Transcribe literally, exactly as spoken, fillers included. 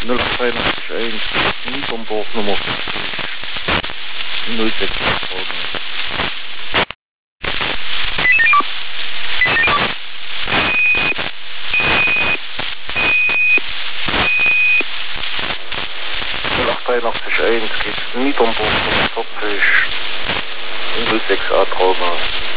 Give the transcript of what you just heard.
null acht eins Niedernburg Nummer fünfzig null sechs acht. null acht eins geht Niedernburg Nummer vierzig null sechs A Trauma.